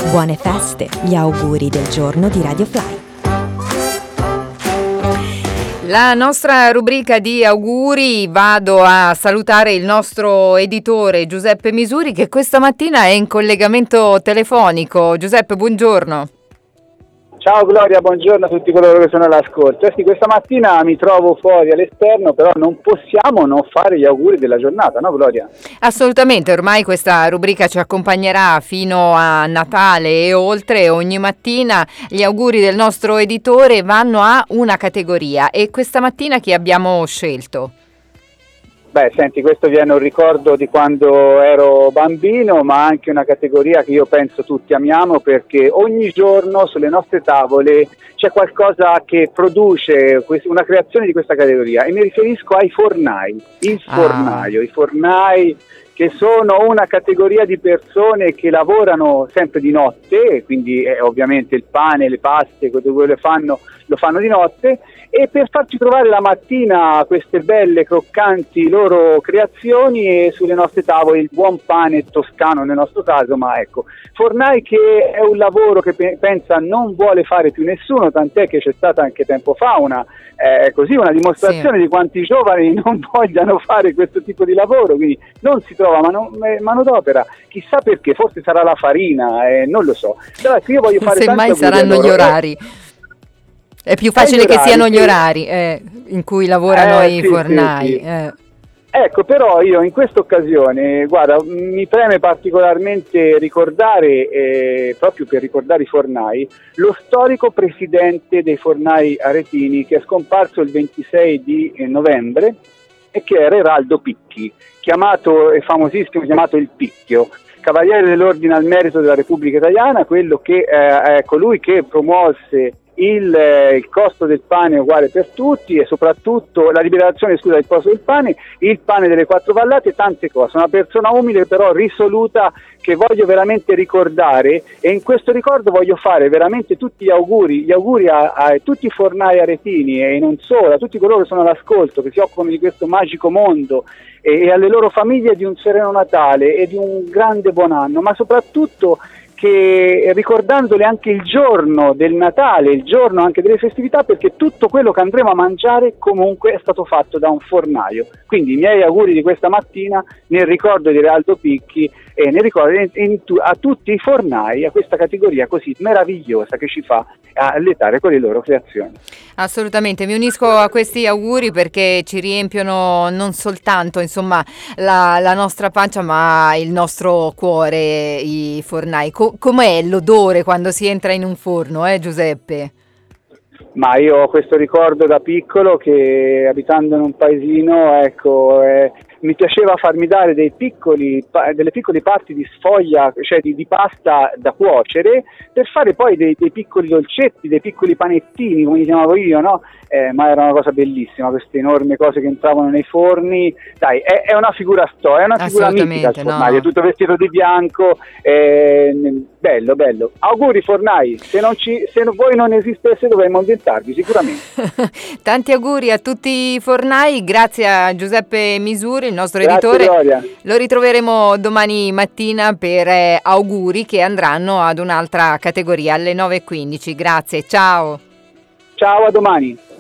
Buone feste, gli auguri del giorno di Radio Fly. La nostra rubrica di auguri, vado a salutare il nostro editore Giuseppe Misuri che questa mattina è in collegamento telefonico. Giuseppe, buongiorno. Ciao Gloria, buongiorno a tutti coloro che sono all'ascolto. Sì, questa mattina mi trovo fuori all'esterno, però non possiamo non fare gli auguri della giornata, no Gloria? Assolutamente, ormai questa rubrica ci accompagnerà fino a Natale e oltre. Ogni mattina gli auguri del nostro editore vanno a una categoria. E questa mattina chi abbiamo scelto? Beh, senti, questo viene un ricordo di quando ero bambino, ma anche una categoria che io penso tutti amiamo, perché ogni giorno sulle nostre tavole c'è qualcosa che produce una creazione di questa categoria, e mi riferisco ai fornai, il fornaio, i fornai che sono una categoria di persone che lavorano sempre di notte, quindi ovviamente il pane, le paste, quello che lo fanno di notte, e per farci trovare la mattina queste belle croccanti loro creazioni e sulle nostre tavole il buon pane toscano nel nostro caso, ma ecco, fornai che è un lavoro che pensa non vuole fare più nessuno, tant'è che c'è stata anche tempo fa una dimostrazione di quanti giovani non vogliano fare questo tipo di lavoro, quindi non si trova manodopera, chissà perché, forse sarà la farina, non lo so. Però io voglio fare semmai saranno gli orari. È più facile che siano gli orari in cui lavorano i fornai. Sì. Ecco, però io in questa occasione, guarda, mi preme particolarmente ricordare, proprio per ricordare i fornai, lo storico presidente dei fornai aretini che è scomparso il 26 di novembre e che era Eraldo Picchi, famosissimo, chiamato il Picchio, cavaliere dell'Ordine al Merito della Repubblica Italiana, quello che è colui che promosse il costo del pane uguale per tutti e soprattutto la liberazione del costo del pane, il pane delle quattro vallate, tante cose. Una persona umile però risoluta che voglio veramente ricordare, e in questo ricordo voglio fare veramente tutti gli auguri a tutti i fornai aretini e non solo, a tutti coloro che sono all'ascolto, che si occupano di questo magico mondo, e alle loro famiglie di un sereno Natale e di un grande buon anno, ma soprattutto che ricordandole anche il giorno del Natale, il giorno anche delle festività, perché tutto quello che andremo a mangiare comunque è stato fatto da un fornaio. Quindi i miei auguri di questa mattina nel ricordo di Eraldo Picchi e nel ricordo a tutti i fornai, a questa categoria così meravigliosa che ci fa alletare con le loro creazioni. Assolutamente, mi unisco a questi auguri perché ci riempiono non soltanto la nostra pancia, ma il nostro cuore, i fornai. Com'è l'odore quando si entra in un forno, Giuseppe? Ma io ho questo ricordo da piccolo che, abitando in un paesino, mi piaceva farmi dare delle piccole parti di sfoglia, cioè di pasta da cuocere, per fare poi dei piccoli dolcetti, dei piccoli panettini, come li chiamavo io, no? Ma era una cosa bellissima, queste enormi cose che entravano nei forni. Dai, è una figura è una figura mitica il fornaio, no? Tutto vestito di bianco, bello, bello. Auguri fornai, se voi non esistesse dovremmo inventarvi sicuramente. Tanti auguri a tutti i fornai, grazie a Giuseppe Misuri, il nostro Grazie, editore. Gloria. Lo ritroveremo domani mattina per auguri che andranno ad un'altra categoria alle 9:15. Grazie, ciao. Ciao, a domani.